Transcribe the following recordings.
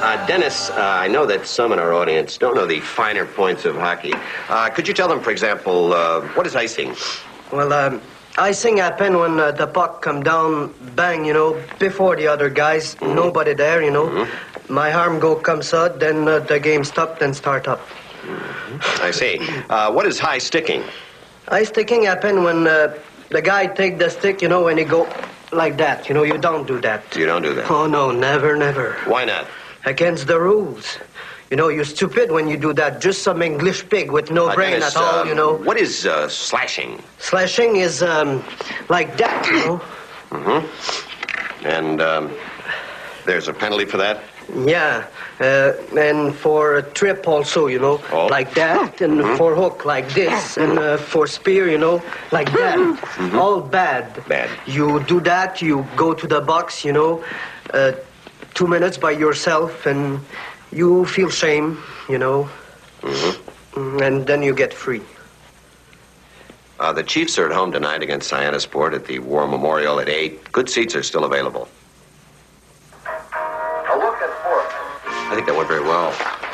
Dennis, I know that some in our audience don't know the finer points of hockey. Could you tell them, for example, what is icing? Well, icing happen when the puck come down, bang, before the other guys. Mm-hmm. Nobody there, Mm-hmm. My arm comes out, then the game stop, then start up. Mm-hmm. I see. What is high sticking? High sticking happen when the guy take the stick, when he go like that. You don't do that. You don't do that? Oh, no, never, never. Why not? Against the rules. You're stupid when you do that. Just some English pig with no brain Dennis, at all, What is slashing? Slashing is like that, Mm-hmm. And there's a penalty for that? Yeah. And for a trip also, like that. And for hook, like this. And for spear, like that. Mm-hmm. All bad. Bad. You do that, you go to the box, 2 minutes by yourself, and you feel shame, Mm-hmm. And then you get free. The Chiefs are at home tonight against Sport at the War Memorial at 8. Good seats are still available. A look at 4. I think that went very well.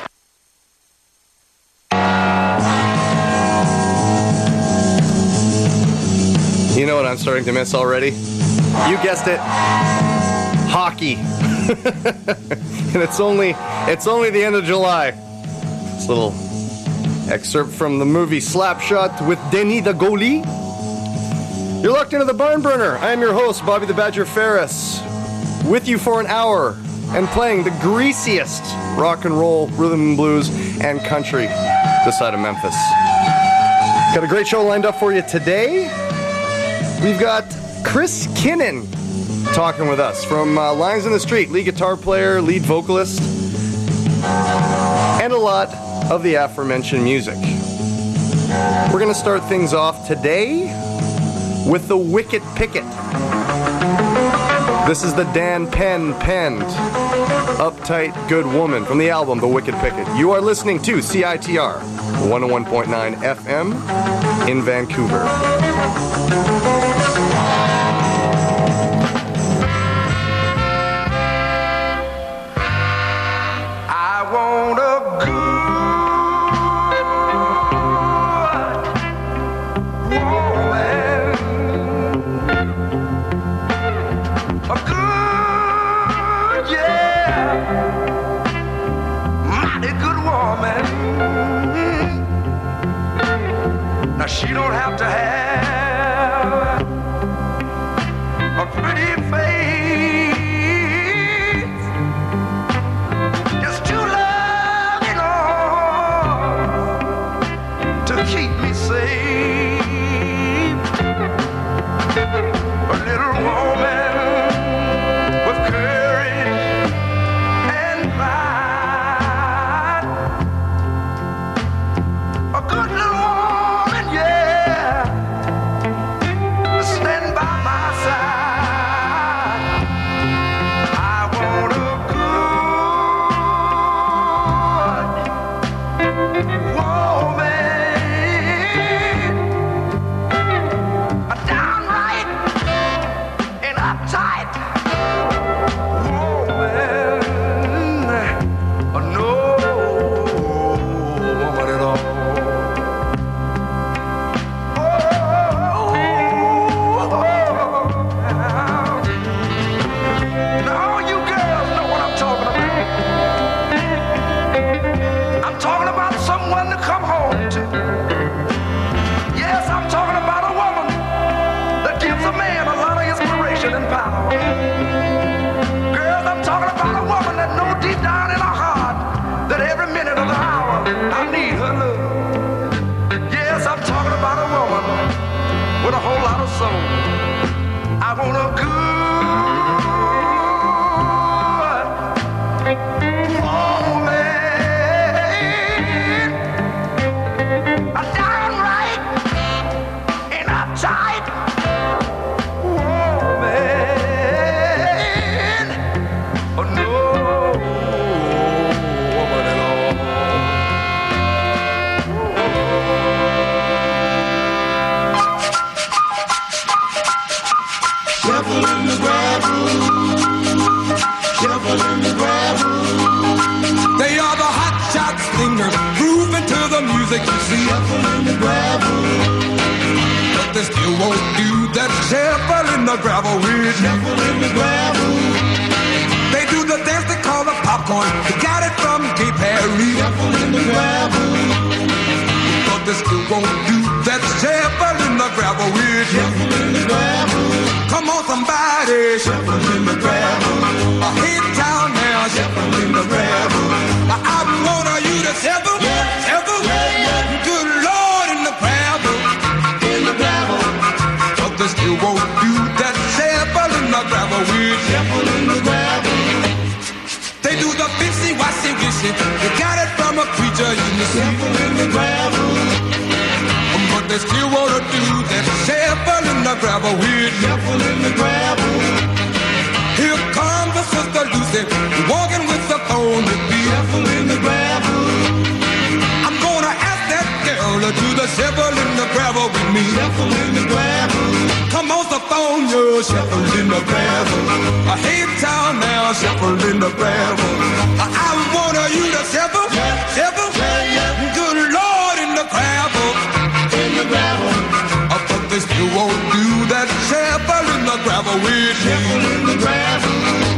You know what I'm starting to miss already? You guessed it. Hockey. And it's only the end of July. This little excerpt from the movie Slapshot with Denis the goalie. You're locked into the Barn Burner. I am your host, Bobby the Badger Ferris, with you for an hour and playing the greasiest rock and roll, rhythm and blues, and country this side of Memphis. Got a great show lined up for you today. We've got Chris Kinnon talking with us from Lines in the Street, lead guitar player, lead vocalist, and a lot of the aforementioned music. We're going to start things off today with the Wicked Picket. This is the Dan Penn penned Uptight Good Woman from the album The Wicked Picket. You are listening to CITR 101.9 FM in Vancouver. She don't have to have a pretty face, just to love to keep me safe. A little woman with courage and pride, a good little I want a good woman, a downright and uptight woman, no woman at all. shuffle in the gravel. But they still won't do that shuffle in the gravel with me. Shuffle in the gravel. They do the dance they call the popcorn. They got it from Cape Harry. Shuffle in the gravel. But they still won't do that shuffle in the gravel with me. Shuffle in the gravel. Come on, somebody. Shuffle in the gravel. Hit town now. Shuffle in the gravel. I want you to shuffle. Shuffle. Good Lord in the gravel. In the gravel. But they still won't do that shuffle in the gravel with me. Shuffle in the gravel. They do the fixie, washing, wishing. They got it from a preacher in the shuffle in the gravel. But they still want to do that shuffle in the gravel with me. Shuffle in the gravel. Here comes the sister Lucy, walking with the phone with me. Shuffle in the gravel. I'm gonna ask that girl to do the shuffle in the gravel with me. Shuffle in the gravel. Come on, the phone, you shuffle in the gravel. I hate town now, shuffle in the gravel. I want you to shuffle, shuffle. Good Lord in the gravel. In the gravel. But they still won't do that shuffle in the gravel with me. Shuffle in the gravel.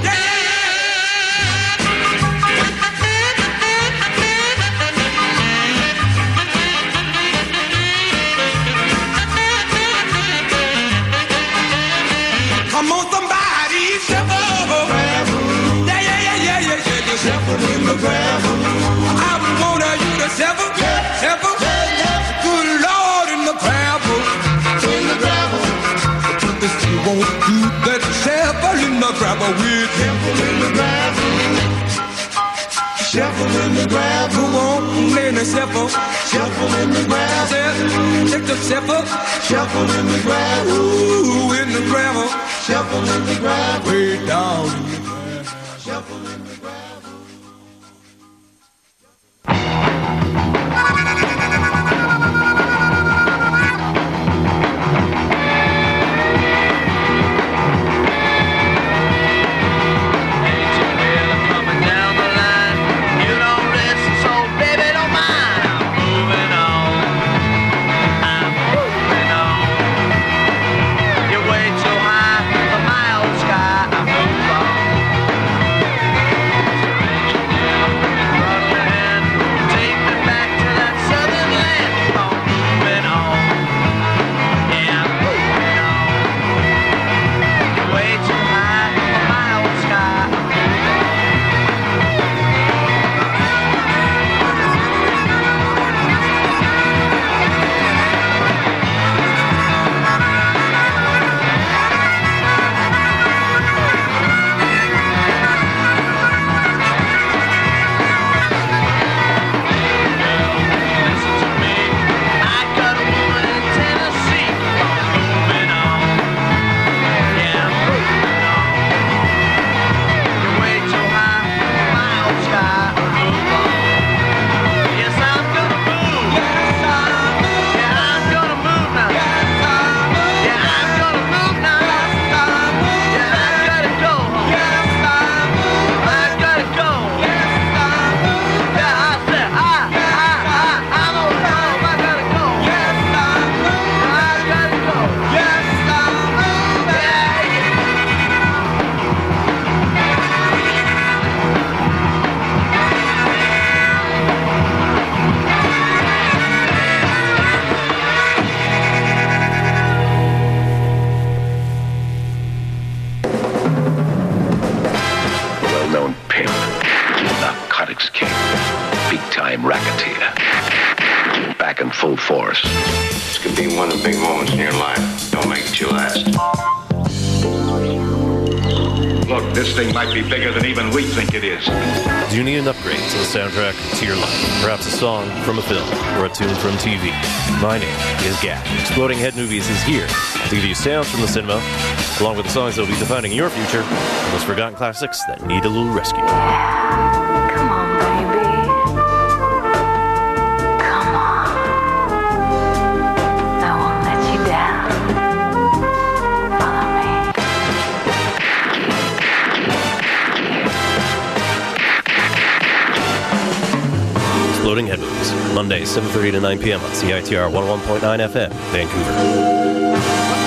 Come on, somebody, shuffle. Yeah. Shuffle in the gravel. I want you to shuffle, shuffle. Good Lord in the gravel. In the gravel. But they still won't do that shuffle in the gravel with me. Shuffle in the gravel. Shuffle in the gravel. Come on, Lenny, shuffle. Shuffle in the gravel. Take the shuffle. Shuffle in the gravel. Ooh, in the gravel. Shuffle in the gravel. Way down in the gravel. Shuffle in the gravel. full force. This could be one of the big moments in your life. Don't make it your last. Look, this thing might be bigger than even we think it is. Do you need an upgrade to the soundtrack to your life? Perhaps a song from a film or a tune from TV? My name is Gap. Exploding Head Movies is here to give you sounds from the cinema, along with the songs that will be defining your future, and those forgotten classics that need a little rescue. Come on, baby. Come on. I won't let you down. Follow me. Exploding Head Movies. Monday, 7:30 to 9 p.m. on CITR 101.9 FM, Vancouver.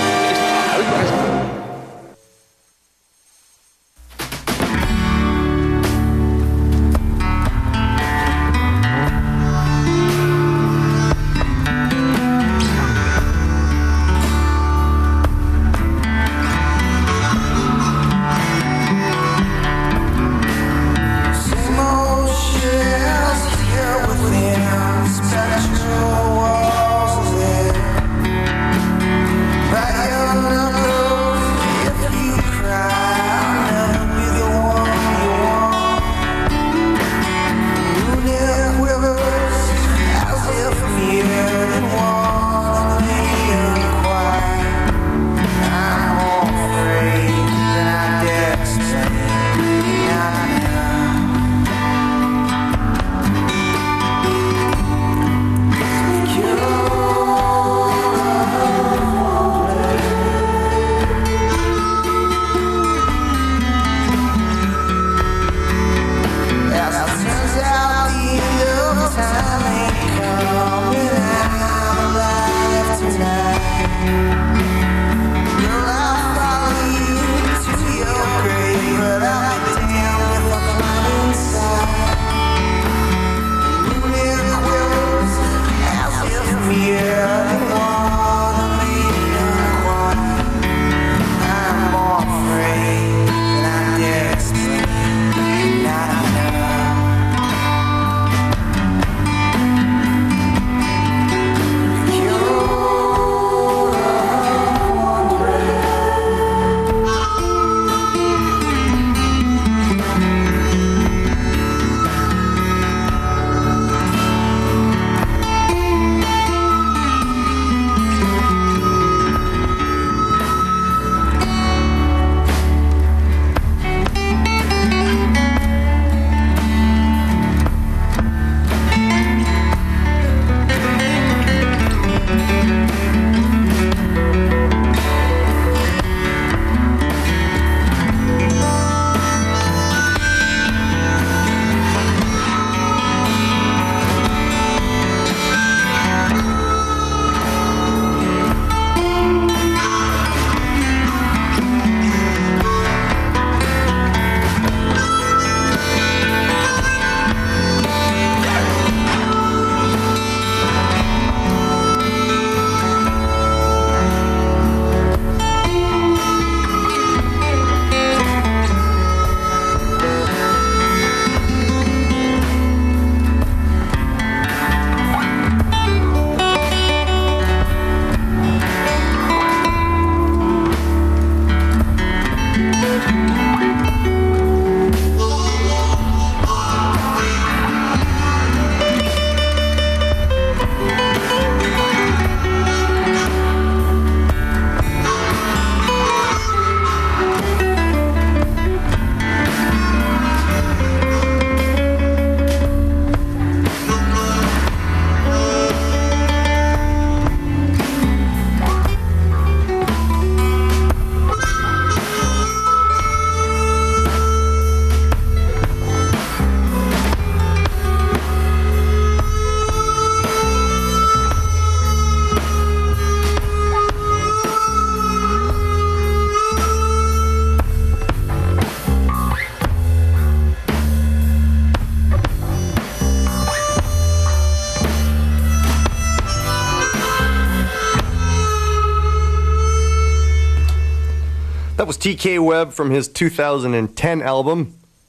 That was TK Webb from his 2010 album,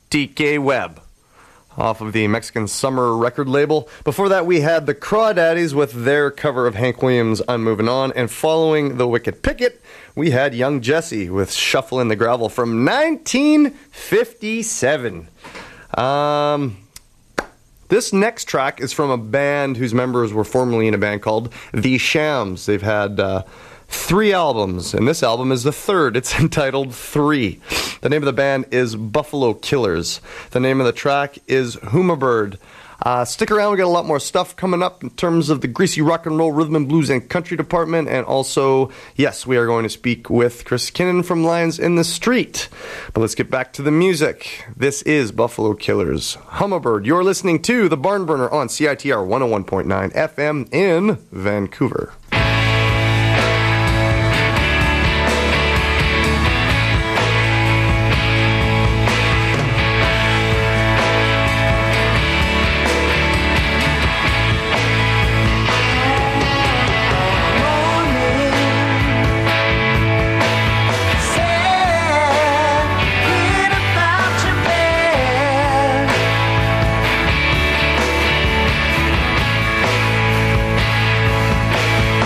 TK Webb, off of the Mexican Summer record label. Before that, we had the Crawdaddies with their cover of Hank Williams' I'm Moving On, and following the Wicked Picket, we had Young Jesse with Shuffle in the Gravel from 1957. This next track is from a band whose members were formerly in a band called The Shams. They've had 3 albums, and this album is the third. It's entitled 3. The name of the band is Buffalo Killers. The name of the track is Humabird. Stick around, we got a lot more stuff coming up in terms of the greasy rock and roll, rhythm and blues and country department. And also, yes, we are going to speak with Chris Kinnon from Lions in the Street. But let's get back to the music. This is Buffalo Killers, Humabird. You're listening to The Barn Burner on CITR 101.9 FM in Vancouver. About your bed.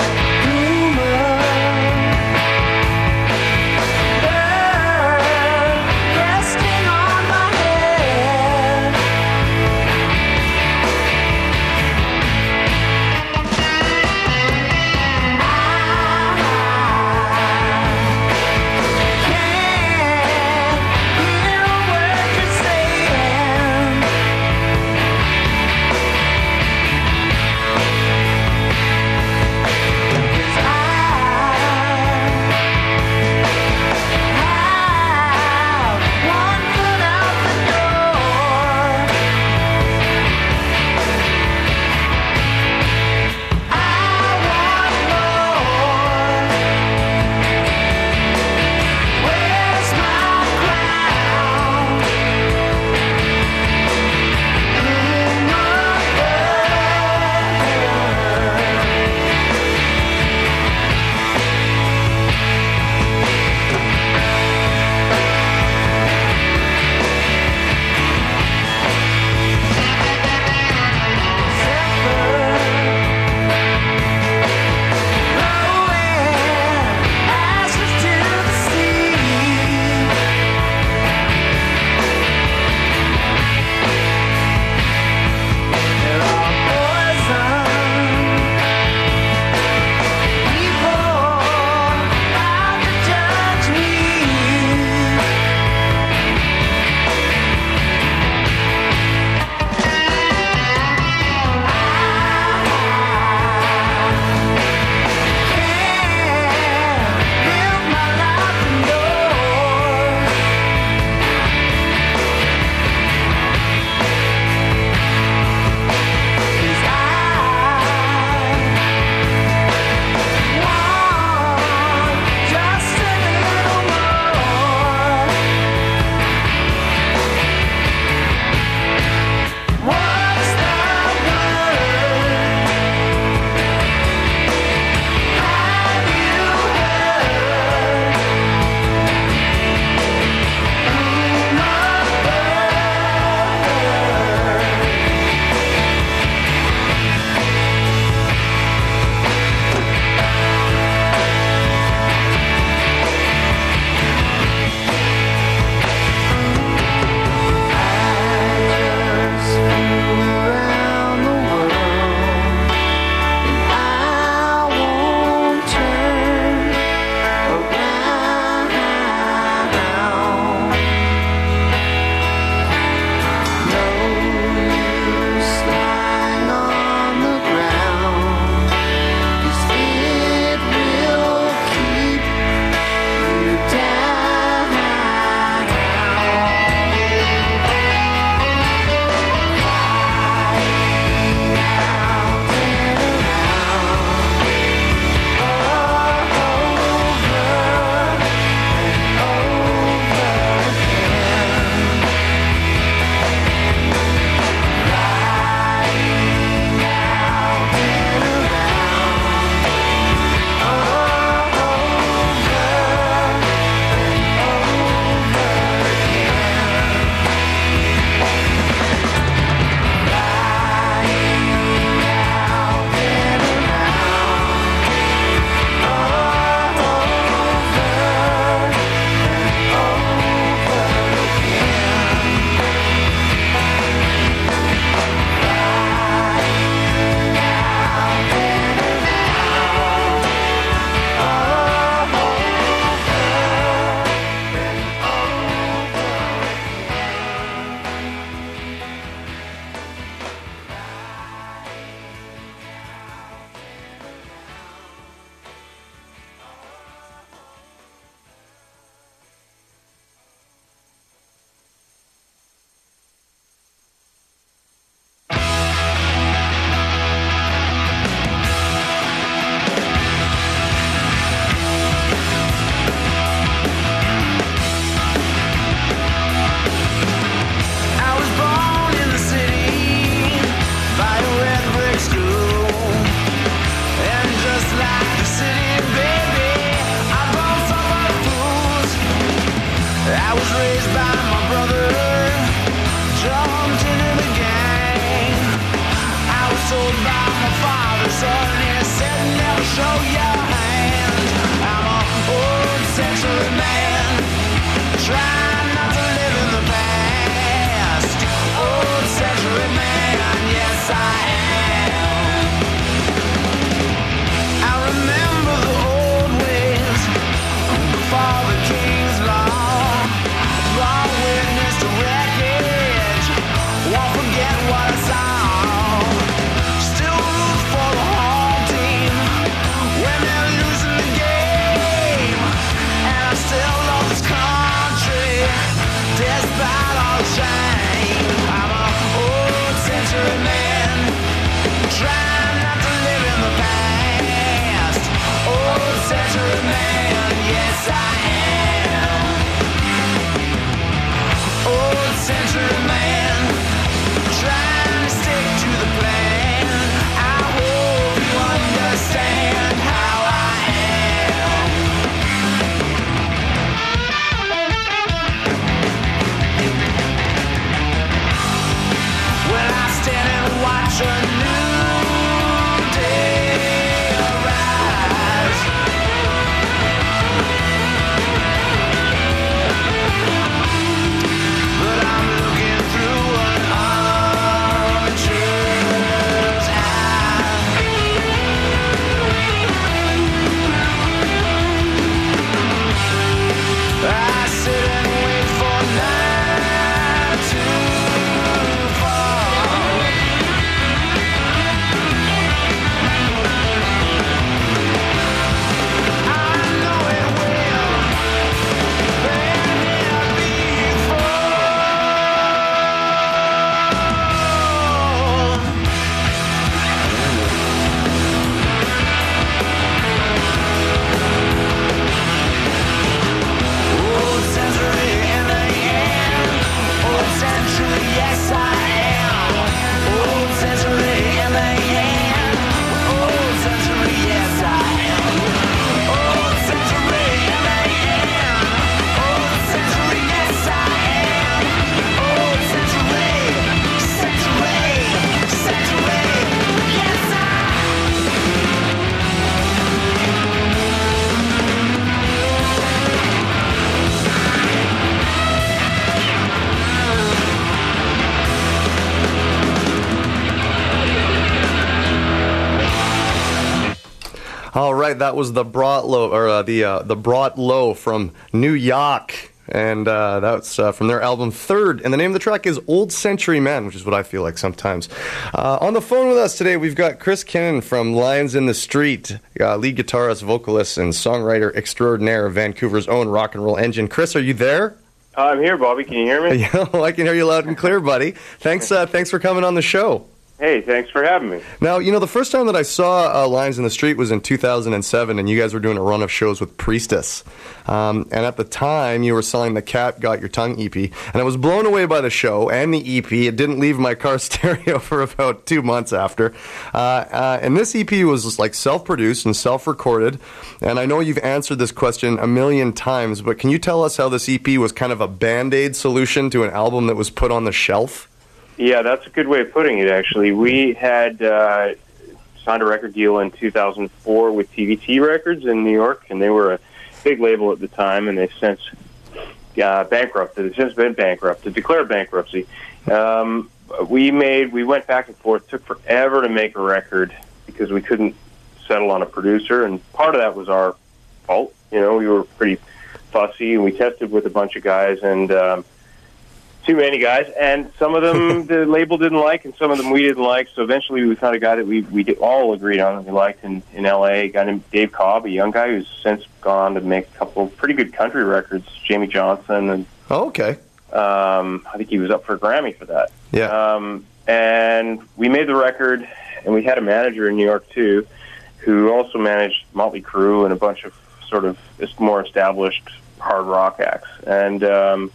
All right, that was the Brought Low, or the Brought Low from New York, and that's from their album Third. And the name of the track is Old Century Man, which is what I feel like sometimes. On the phone with us today, we've got Chris Kinnon from Lions in the Street, lead guitarist, vocalist, and songwriter extraordinaire of Vancouver's own Rock and Roll Engine. Chris, are you there? I'm here, Bobby. Can you hear me? Yeah, well, I can hear you loud and clear, buddy. Thanks for coming on the show. Hey, thanks for having me. Now, the first time that I saw Lions in the Street was in 2007, and you guys were doing a run of shows with Priestess. And at the time, you were selling the Cat Got Your Tongue EP, and I was blown away by the show and the EP. It didn't leave my car stereo for about 2 months after. And this EP was just like self-produced and self-recorded, and I know you've answered this question a million times, but can you tell us how this EP was kind of a Band-Aid solution to an album that was put on the shelf? Yeah, that's a good way of putting it, actually. We had signed a record deal in 2004 with TVT Records in New York, and they were a big label at the time, and they've since bankrupted. They've since been bankrupted, declared bankruptcy. We went back and forth. It took forever to make a record because we couldn't settle on a producer, and part of that was our fault. We were pretty fussy, and we tested with a bunch of guys, and too many guys, and some of them the label didn't like, and some of them we didn't like. So eventually we found a guy that we all agreed on that we liked in L.A., a guy named Dave Cobb, a young guy who's since gone to make a couple of pretty good country records, Jamie Johnson. And okay. I think he was up for a Grammy for that. Yeah. And we made the record, and we had a manager in New York, too, who also managed Motley Crue and a bunch of sort of more established hard rock acts. And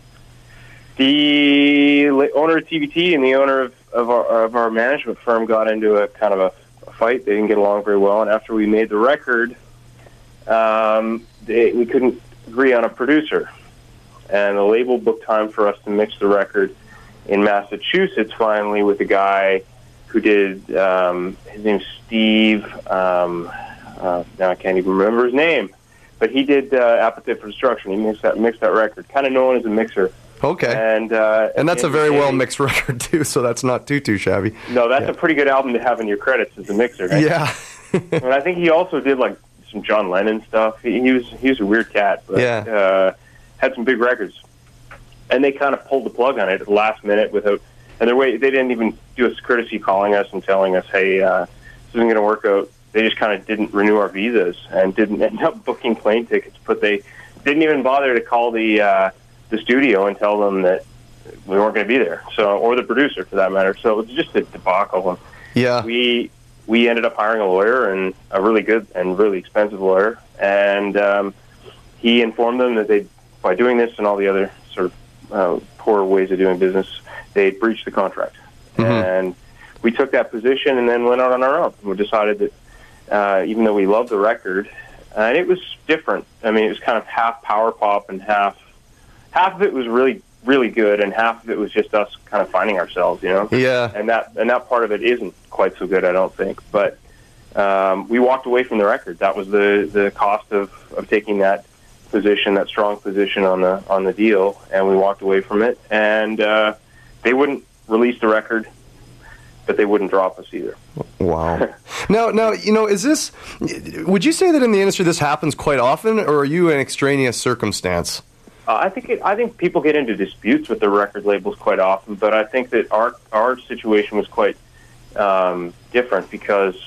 the owner of TVT and the owner of our management firm got into a kind of a fight. They didn't get along very well, and after we made the record, we couldn't agree on a producer. And the label booked time for us to mix the record in Massachusetts, finally, with a guy who did, his name's Steve, now I can't even remember his name, but he did Appetite for Destruction. He mixed that record, kind of known as a mixer. Okay. And that's a very well-mixed record, too, so that's not too shabby. No, that's a pretty good album to have in your credits as a mixer, right? Yeah. And I think he also did, like, some John Lennon stuff. He was a weird cat, but had some big records. And they kind of pulled the plug on it at the last minute they didn't even do us courtesy calling us and telling us, hey, this isn't going to work out. They just kind of didn't renew our visas and didn't end up booking plane tickets, but they didn't even bother to call the studio and tell them that we weren't going to be there, or the producer for that matter. So it was just a debacle. Yeah. We ended up hiring a lawyer, and a really good and really expensive lawyer, and he informed them that by doing this and all the other sort of poor ways of doing business, they'd breached the contract. Mm-hmm. And we took that position and then went out on our own. We decided that even though we loved the record, and it was different. I mean, it was kind of half power pop and half of it was really, really good, and half of it was just us kind of finding ourselves, Yeah. And that part of it isn't quite so good, I don't think. But we walked away from the record. That was the cost of taking that position, that strong position on the deal, and we walked away from it. And they wouldn't release the record, but they wouldn't drop us either. Wow. Now, is this? Would you say that in the industry this happens quite often, or are you an extraneous circumstance? I think people get into disputes with the record labels quite often, but I think that our situation was quite different because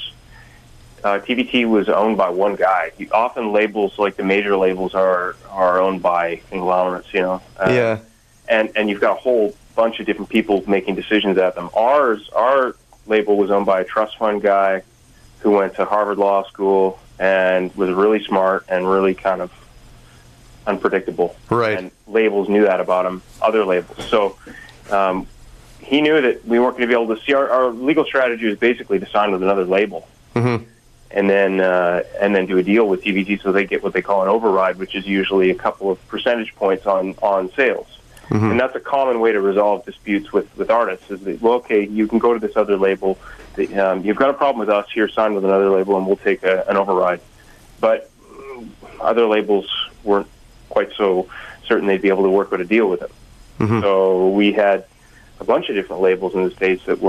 TVT was owned by one guy. Often labels, like the major labels, are owned by conglomerates, Yeah. And you've got a whole bunch of different people making decisions at them. Our label was owned by a trust fund guy who went to Harvard Law School and was really smart and really kind of unpredictable. Right. And labels knew that about him, other labels. So he knew that we weren't going to be able to see. Our legal strategy was basically to sign with another label. Mm-hmm. And then do a deal with TVT so they get what they call an override, which is usually a couple of percentage points on sales. Mm-hmm. And that's a common way to resolve disputes with artists, is that, well, okay, you can go to this other label. You've got a problem with us, here, sign with another label, and we'll take an override. But other labels weren't quite so certain they'd be able to work with a deal with it. Mm-hmm. So we had a bunch of different labels in the States that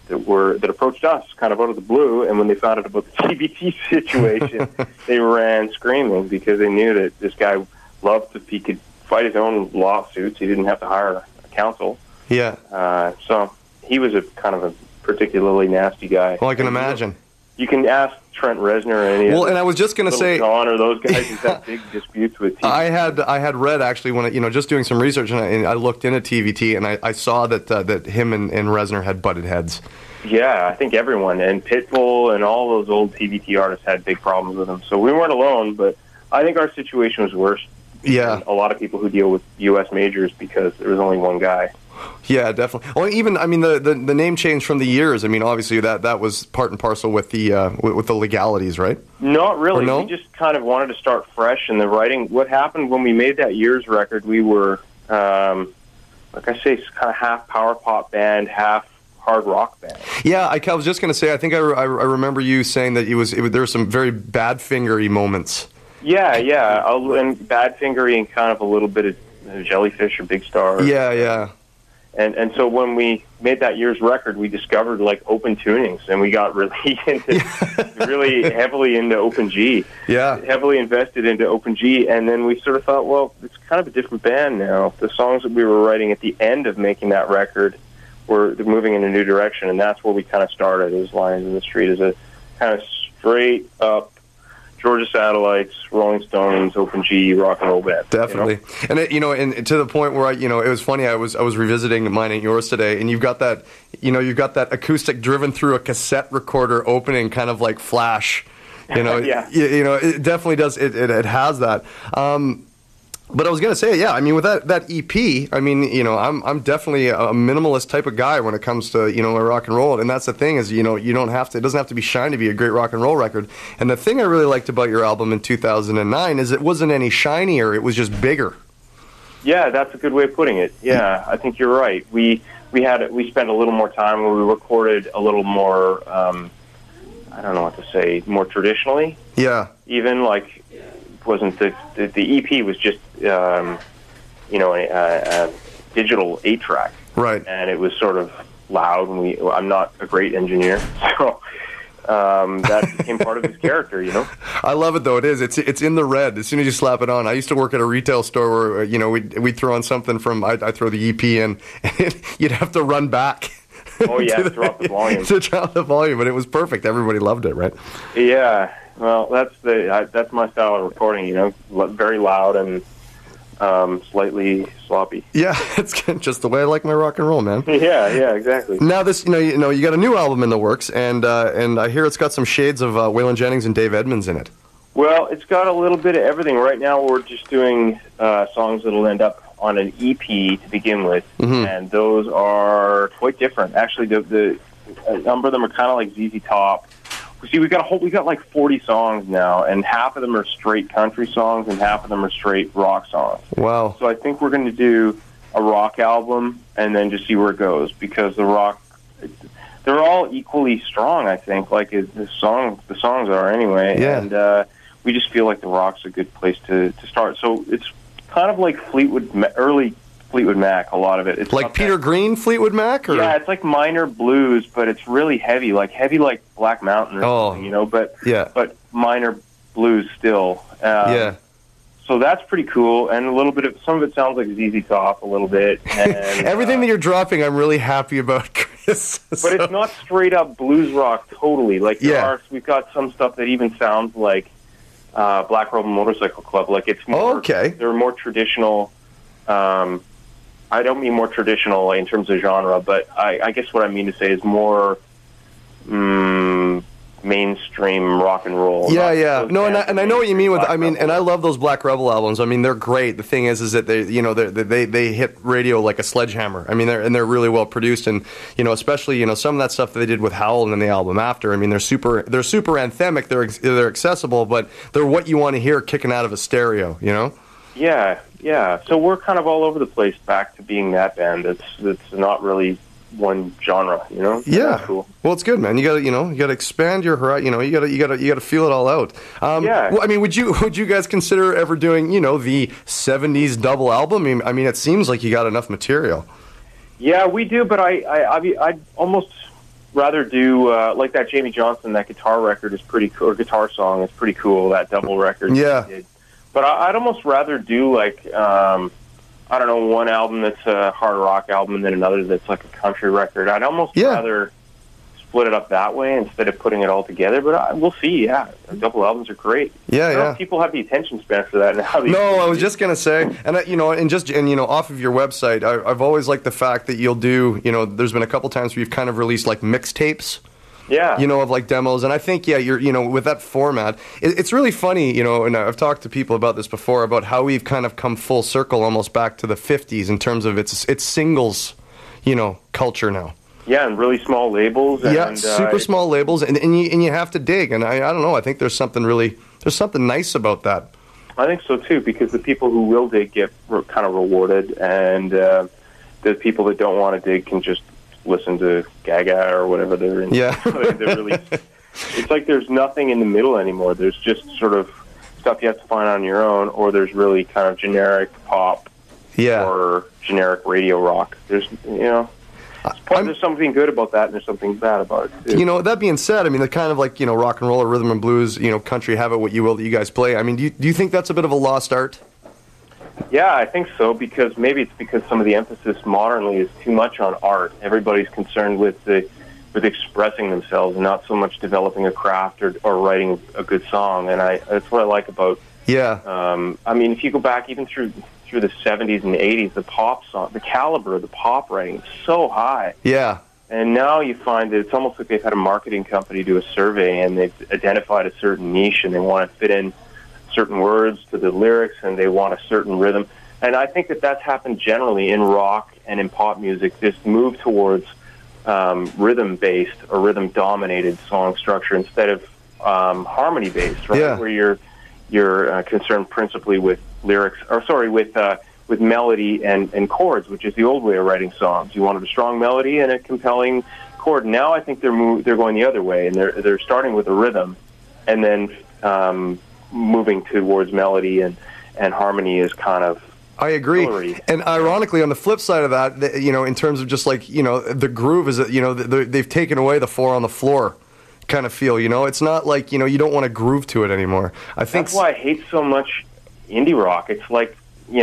that approached us kind of out of the blue, and when they found out about the TBT situation, they ran screaming because they knew that this guy loved if he could fight his own lawsuits. He didn't have to hire a counsel. Yeah. So he was a kind of a particularly nasty guy. Well, I can imagine. You can ask Trent Reznor or any and I was just going to say, John or those guys who've had big disputes with TVT. I had read actually when just doing some research and I looked into TVT and I saw that him and Reznor had butted heads. Yeah, I think everyone and Pitbull and all those old TVT artists had big problems with him. So we weren't alone, but I think our situation was worse. Yeah, than a lot of people who deal with U.S. majors because there was only one guy. Yeah, definitely. Well, even the name change from the years. I mean, obviously that was part and parcel with the legalities, right? Not really. No? We just kind of wanted to start fresh in the writing. What happened when we made that Years record? We were, like I say, kind of half power pop band, half hard rock band. Yeah, I was just going to say. I think I remember you saying that there were some very Badfingery moments. Yeah, and Badfingery and kind of a little bit of Jellyfish or Big Star. Yeah. And so when we made that Year's record, we discovered like open tunings, and we got really really heavily into Open G. Yeah, heavily invested into Open G, and then we sort of thought, well, it's kind of a different band now. The songs that we were writing at the end of making that record were moving in a new direction, and that's where we kind of started as Lions in the Street, as a kind of straight up Georgia Satellites, Rolling Stones, Open G, rock and roll band. Definitely, and and to the point where it was funny. I was revisiting Mine Ain't Yours today, and you've got that, you've got that acoustic driven through a cassette recorder opening, kind of like Flash. Yeah. It definitely does. It has that. But I was going to say, yeah, I mean, with that EP, I mean, I'm definitely a minimalist type of guy when it comes to, rock and roll. And that's the thing is, you don't have to, it doesn't have to be shiny to be a great rock and roll record. And the thing I really liked about your album in 2009 is it wasn't any shinier, it was just bigger. Yeah, that's a good way of putting it. Yeah, I think you're right. We spent a little more time where we recorded a little more, I don't know what to say, more traditionally. Yeah. Even like, wasn't the EP was just a digital 8-track, right? And it was sort of loud. And I'm not a great engineer, so that became part of his character. I love it though. It is. It's in the red as soon as you slap it on. I used to work at a retail store where we'd throw on something from I throw the EP in, and you'd have to run back. Oh yeah, to drop the volume. To drop the volume, but it was perfect. Everybody loved it, right? Yeah. Well, that's my style of recording. Very loud and slightly sloppy. Yeah, it's just the way I like my rock and roll, man. Yeah, exactly. Now this, you got a new album in the works, and I hear it's got some shades of Waylon Jennings and Dave Edmunds in it. Well, it's got a little bit of everything. Right now, we're just doing songs that'll end up on an EP to begin with, and those are quite different. Actually, the a number of them are kind of like ZZ Top. See, we got like 40 songs now, and half of them are straight country songs, and half of them are straight rock songs. Wow! So I think we're going to do a rock album, and then just see where it goes, because the rock, they're all equally strong. I think, like the songs are anyway. Yeah. And we just feel like the rock's a good place to start. So it's kind of like early Fleetwood Mac, a lot of it. It's like Peter Green, Fleetwood Mac? Or? Yeah, it's like minor blues, but it's really heavy like Black Mountain or something, but minor blues still. Yeah. So that's pretty cool, and a little bit of, some of it sounds like ZZ Top a little bit. And, everything that you're dropping, I'm really happy about, Chris. But it's not straight up blues rock totally. Like we've got some stuff that even sounds like Black Rebel Motorcycle Club. Like it's more, they're more traditional. I don't mean more traditional in terms of genre, but I guess what I mean to say is more mainstream rock and roll. Yeah. No, and I know what you mean with. And I love those Black Rebel albums. I mean, they're great. The thing is that they hit radio like a sledgehammer. I mean, they're really well produced, and especially some of that stuff that they did with Howl and then the album after. I mean, they're super anthemic. They're accessible, but they're what you want to hear kicking out of a stereo. Yeah. So we're kind of all over the place back to being that band that's not really one genre, Yeah. That's cool. Well, it's good, man. You got to expand your horizon. You got to feel it all out. Yeah. Well, I mean, would you guys consider ever doing, the 70s double album? I mean, it seems like you got enough material. Yeah, we do, but I almost rather do like that Jamie Johnson, that guitar record is pretty cool, or guitar song is pretty cool, that double record Yeah. he did. But I'd almost rather do like, I don't know, one album that's a hard rock album and then another that's like a country record. I'd almost rather split it up that way instead of putting it all together. But we'll see, double albums are great. I don't know if people have the attention span for that now. No, I was just gonna say, and off of your website, I've always liked the fact that you'll do, there's been a couple times where you've kind of released like mixtapes. Yeah. Of like demos, and I think you're with that format, it's really funny, and I've talked to people about this before about how we've kind of come full circle almost back to the 50s in terms of its singles, culture now. Yeah, and really small labels. And, super small labels, and you have to dig. And I don't know. I think there's something nice about that. I think so too, because the people who will dig get kind of rewarded, and the people that don't want to dig can just listen to Gaga or whatever they're in. Yeah, they're really. It's like there's nothing in the middle anymore. There's just sort of stuff you have to find on your own, or there's really kind of generic pop, or generic radio rock. There's there's something good about that, and there's something bad about it too. That being said, I mean, the kind of like rock and roll or rhythm and blues, country, have it what you will that you guys play. I mean, do you think that's a bit of a lost art? Yeah, I think so, because maybe it's because some of the emphasis modernly is too much on art. Everybody's concerned with expressing themselves and not so much developing a craft or writing a good song. And that's what I like about. Yeah. I mean, if you go back even through the 70s and 80s, the pop song, the caliber of the pop writing is so high. Yeah. And now you find that it's almost like they've had a marketing company do a survey, and they've identified a certain niche, and they want to fit in certain words to the lyrics, and they want a certain rhythm. And I think that's happened generally in rock and in pop music, this move towards rhythm-based or rhythm-dominated song structure instead of harmony-based, right? Yeah. Where you're concerned principally with with melody and chords, which is the old way of writing songs. You wanted a strong melody and a compelling chord. Now I think they're going the other way, and they're starting with a rhythm, and then moving towards melody and harmony is kind of. I agree. Story. And ironically, on the flip side of that, in terms of just like the groove is that they've taken away the 4 on the floor kind of feel. It's not like you don't want to groove to it anymore. I think that's why I hate so much indie rock. It's like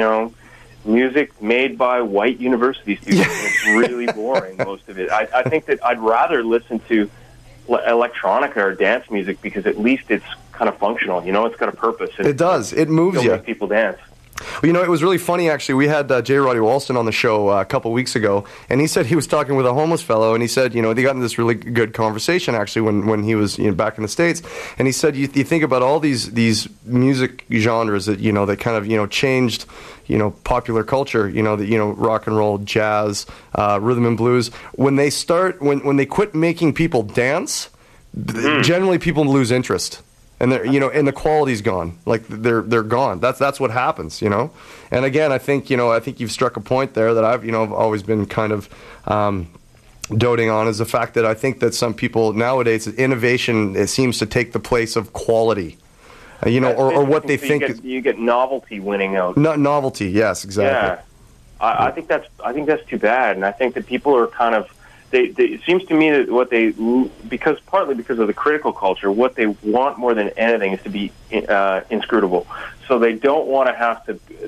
music made by white university students. And it's really boring, most of it. I think that I'd rather listen to electronica or dance music because at least it's kind of functional. It's got a purpose. It does. It moves you. Make people dance. Well, it was really funny, actually. We had J. Roddy Walston on the show a couple weeks ago, and he said he was talking with a homeless fellow, and he said, they got into this really good conversation, actually, when he was back in the States. And he said, you think about all these music genres that, that kind of, changed, popular culture, rock and roll, jazz, rhythm and blues. When they quit making people dance, generally people lose interest. And and the quality's gone. Like they're gone. That's what happens, And again, I think you've struck a point there that I've always been kind of doting on, is the fact that I think that some people nowadays, innovation seems to take the place of quality. Or what they think. You get novelty winning out. Novelty, yes, exactly. Yeah, I think that's too bad, and I think that people are kind of. It seems to me that partly because of the critical culture, what they want more than anything is to be inscrutable. So they don't want to have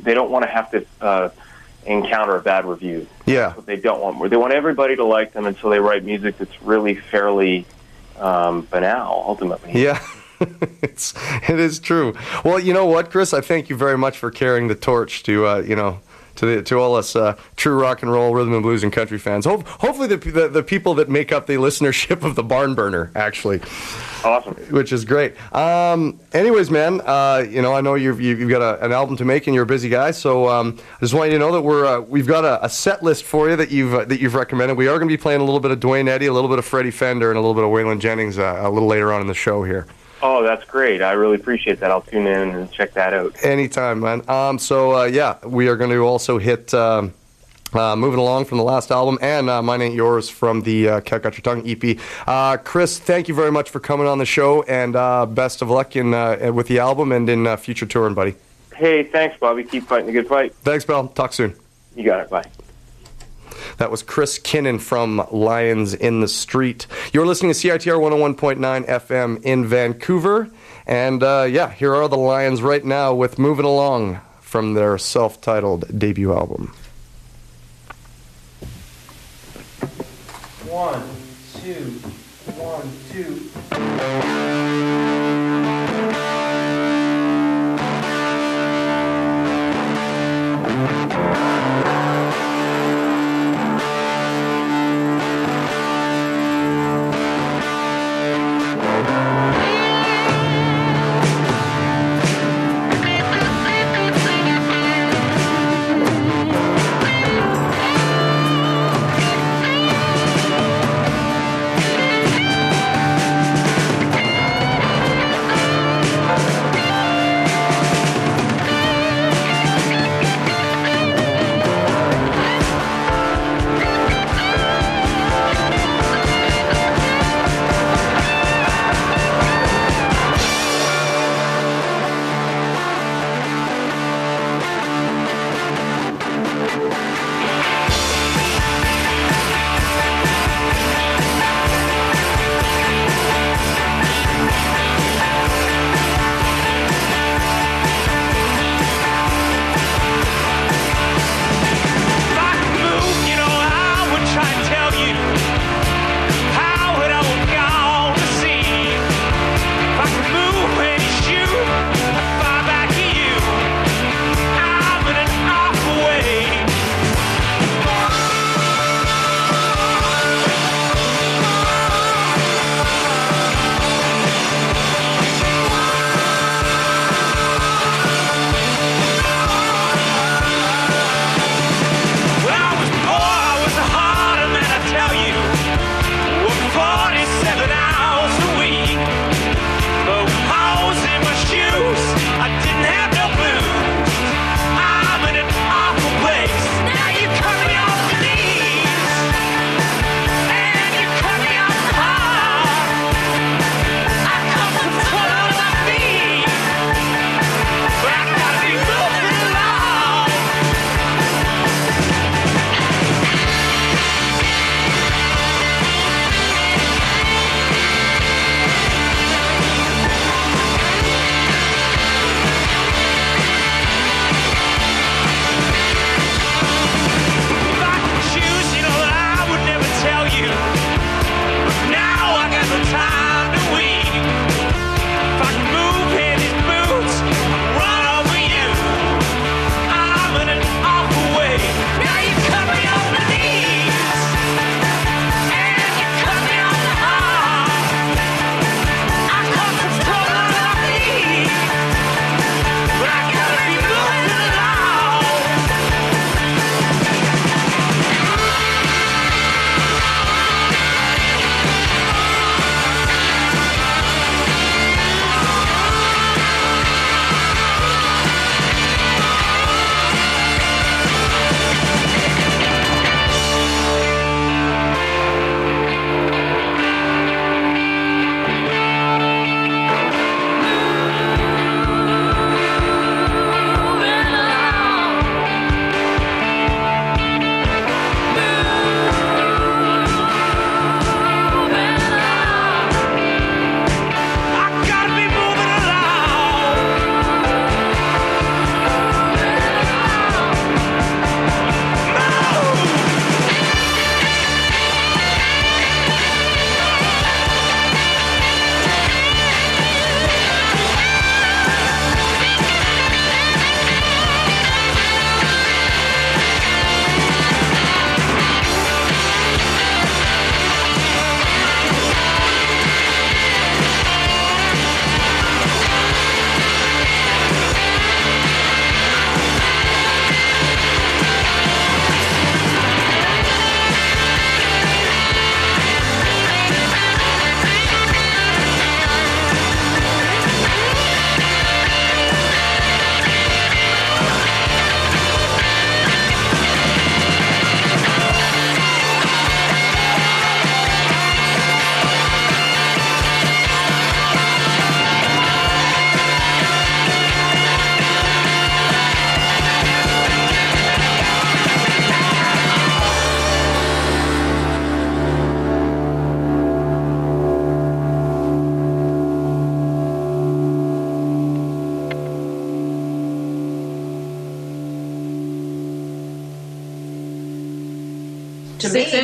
to encounter a bad review. Yeah, that's what they don't want more. They want everybody to like them, and so they write music that's really fairly banal. Ultimately, yeah. It is true. Well, you know what, Chris? I thank you very much for carrying the torch to to all us true rock and roll, rhythm and blues, and country fans. Hopefully the people that make up the listenership of the Barn Burner, actually. Awesome. Which is great. Anyways, man, I know you've got an album to make and you're a busy guy, so I just want you to know that we've got a set list for you that you've recommended. We are going to be playing a little bit of Duane Eddy, a little bit of Freddie Fender, and a little bit of Waylon Jennings a little later on in the show here. Oh, that's great. I really appreciate that. I'll tune in and check that out. Anytime, man. We are going to also hit Moving Along from the last album and Mine Ain't Yours from the Cat Got Your Tongue EP. Chris, thank you very much for coming on the show, and best of luck with the album and in future touring, buddy. Hey, thanks, Bobby. Keep fighting the good fight. Thanks, pal. Talk soon. You got it. Bye. That was Chris Kinnon from Lions in the Street. You're listening to CITR 101.9 FM in Vancouver. And here are the Lions right now with Moving Along from their self-titled debut album. 1, 2, 1, 2.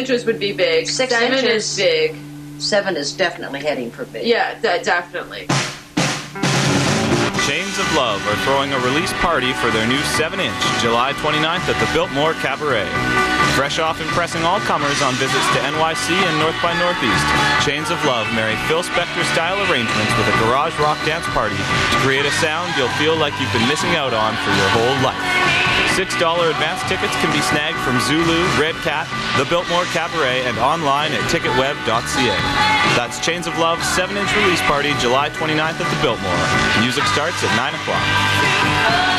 inches would be big. 6 7 inches. is big. 7 is definitely heading for big. Yeah, definitely. Chains of Love are throwing a release party for their new 7-inch, July 29th at the Biltmore Cabaret. Fresh off impressing all comers on visits to NYC and North by Northeast, Chains of Love marry Phil Spector-style arrangements with a garage rock dance party to create a sound you'll feel like you've been missing out on for your whole life. $6 advance tickets can be snagged from Zulu, Red Cat, the Biltmore Cabaret, and online at ticketweb.ca. That's Chains of Love 7-inch release party, July 29th at the Biltmore. Music starts at 9 o'clock.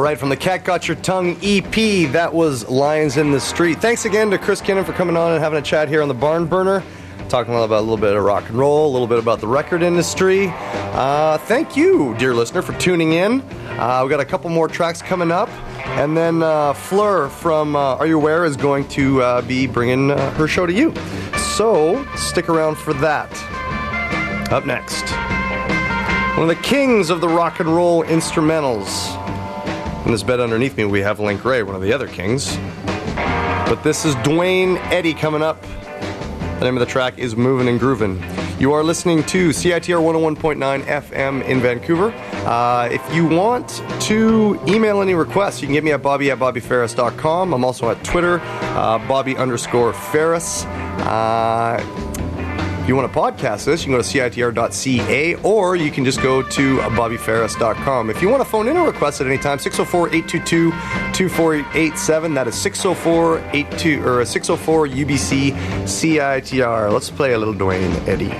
tonight from the Cat Got Your Tongue EP. That was Lions in the Street. Thanks again to Chris Kinnon for coming on and having a chat here on the Barn Burner. Talking about a little bit of rock and roll, a little bit about the record industry. Thank you, dear listener, for tuning in. We've got a couple more tracks coming up. And then Fleur from Are You Aware is going to be bringing her show to you. So stick around for that. Up next, one of the kings of the rock and roll instrumentals. In this bed underneath me, we have Link Wray, one of the other kings. But this is Dwayne Eddy coming up. The name of the track is Movin' and Groovin'. You are listening to CITR 101.9 FM in Vancouver. If you want to email any requests, you can get me at bobby@bobbyferris.com. I'm also at Twitter, Bobby_Ferris. If you want to podcast this, you can go to CITR.ca, or you can just go to bobbyferris.com. If you want to phone in a request at any time, 604-822-2487. That is 604 UBC CITR. Let's play a little Dwayne Eddy.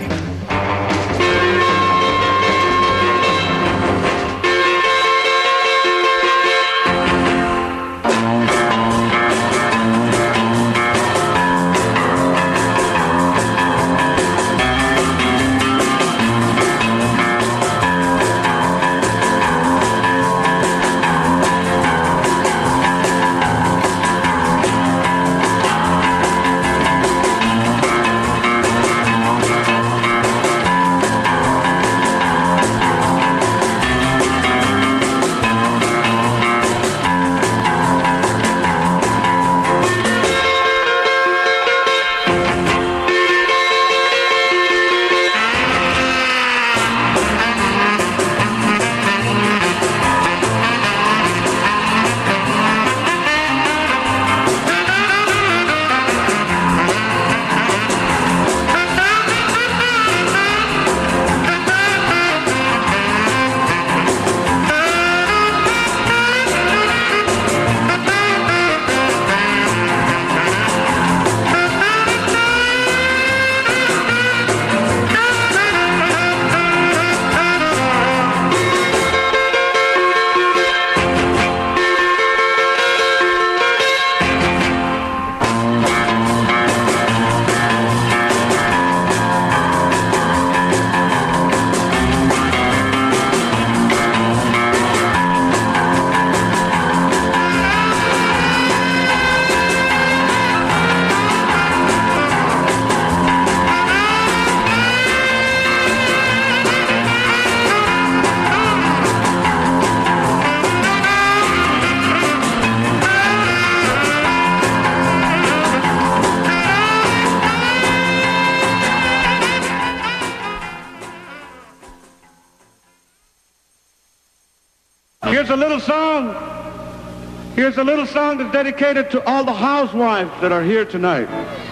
Here's a little song that's dedicated to all the housewives that are here tonight.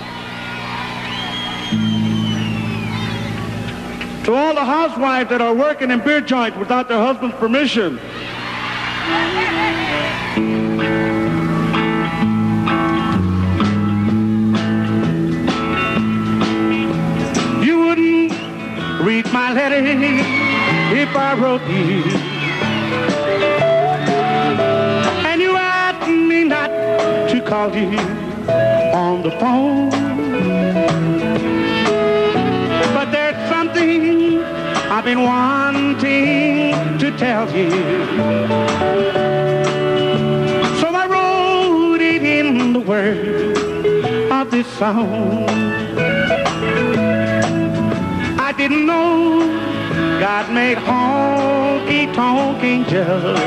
To all the housewives that are working in beer joints without their husband's permission. You wouldn't read my letter if I wrote you. To call you on the phone, but there's something I've been wanting to tell you, so I wrote it in the words of this song. I didn't know God made honky-tonk angels.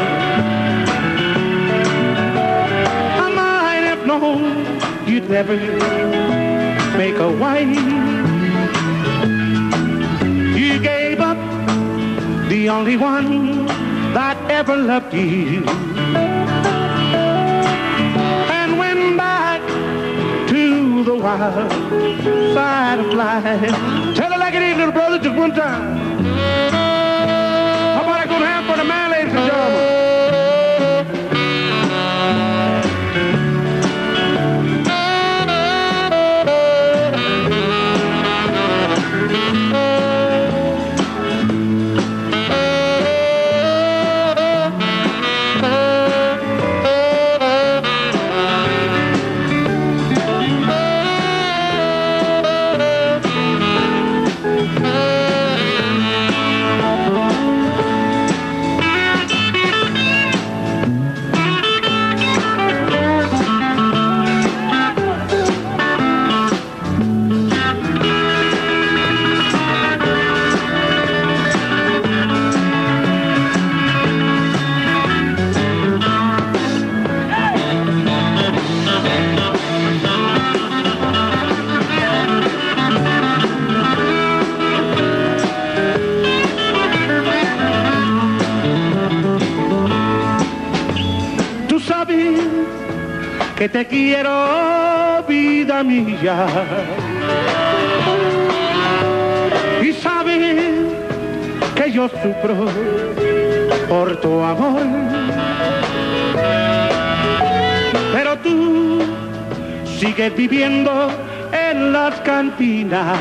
You'd never make a wife. You gave up the only one that ever loved you, and went back to the wild side of life. Tell it like it is, little brother, just one time. How about I go to hand for the man, ladies and gentlemen? que te quiero, vida mía. Y sabes que yo sufro por tu amor. Pero tú sigues viviendo en las cantinas.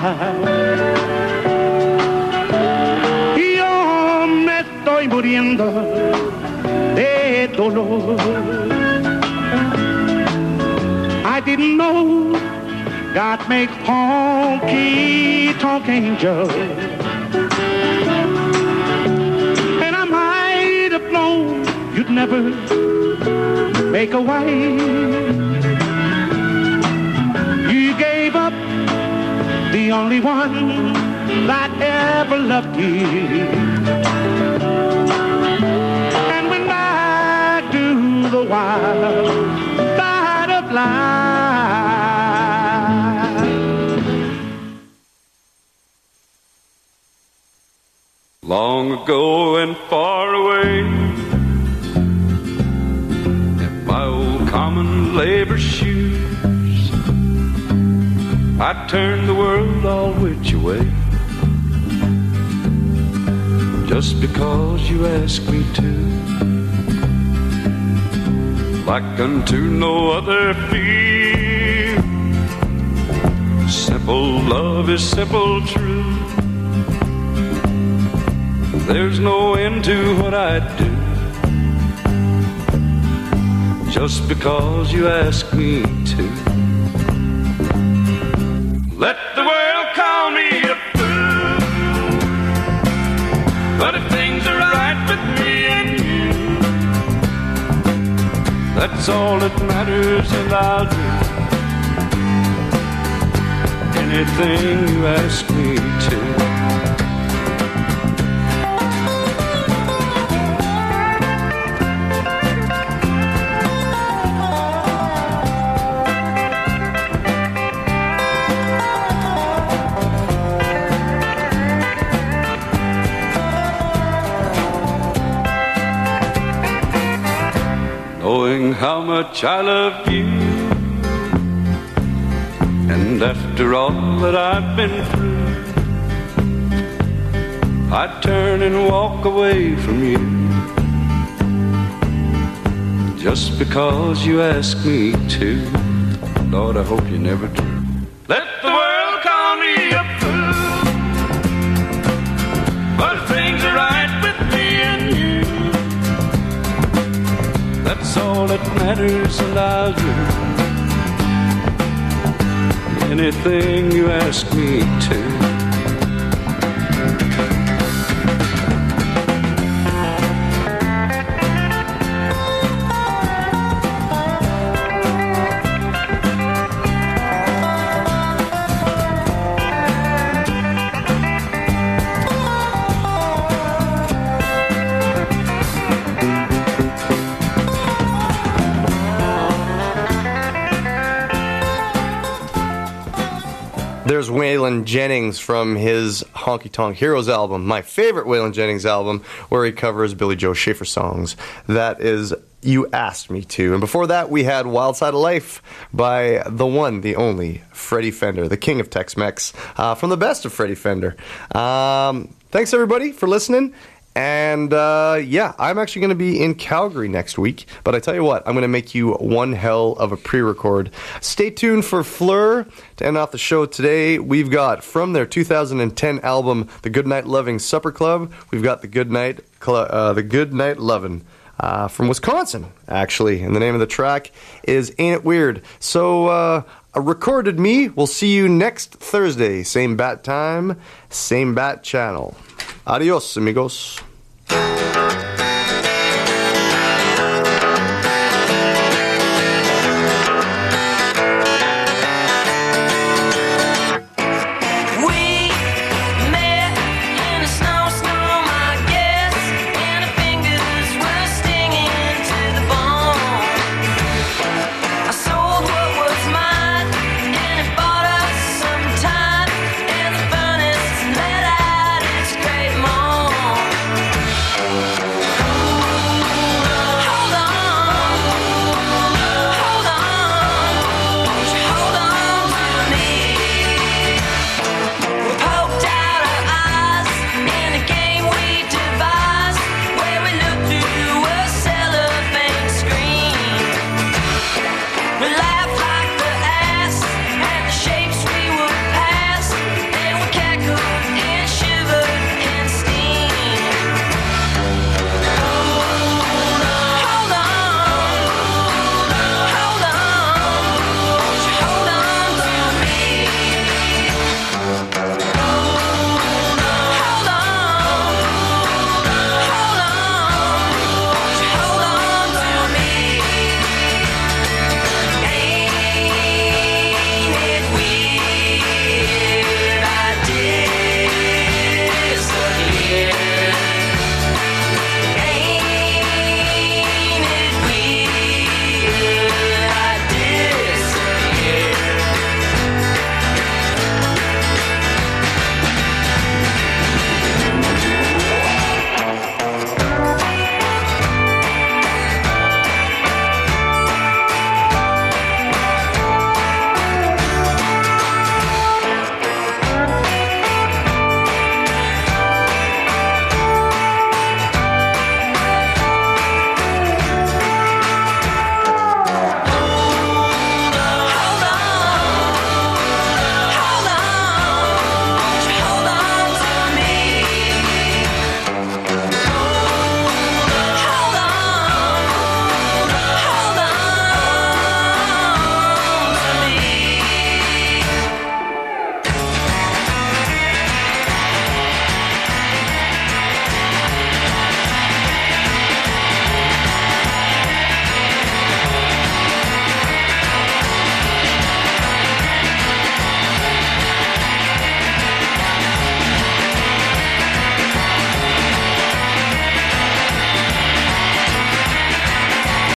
Y yo me estoy muriendo de dolor. I didn't know God makes honky-tonk angels. And I might have known you'd never make a wife. You gave up the only one that ever loved you. And went back to the wild side of life. Long ago and far away, in my old common labor shoes, I turned the world all which way, just because you asked me to. Like unto no other feel, simple love is simple truth. There's no end to what I do, just because you ask me to. Let the world call me a fool, but if things are right with me and you, that's all that matters, and I'll do anything you ask me to. Knowing how much I love you, and after all that I've been through, I'd turn and walk away from you, just because you ask me to. Lord, I hope you never do. Let the world call me a fool, but if things are right with me and you, that's all that matters, and I'll do anything you ask me to. There's Waylon Jennings from his Honky Tonk Heroes album, my favorite Waylon Jennings album, where he covers Billy Joe Schaefer songs. That is You Asked Me To. And before that, we had Wild Side of Life by the one, the only, Freddie Fender, the king of Tex-Mex, from the best of Freddie Fender. Thanks, everybody, for listening. And, yeah, I'm actually going to be in Calgary next week. But I tell you what, I'm going to make you one hell of a pre-record. Stay tuned for Fleur. To end off the show today, we've got from their 2010 album, The Goodnight Loving Supper Club, we've got The Goodnight Lovin'. From Wisconsin, actually. And the name of the track is Ain't It Weird. So, recorded me. We'll see you next Thursday. Same bat time, same bat channel. Adios, amigos.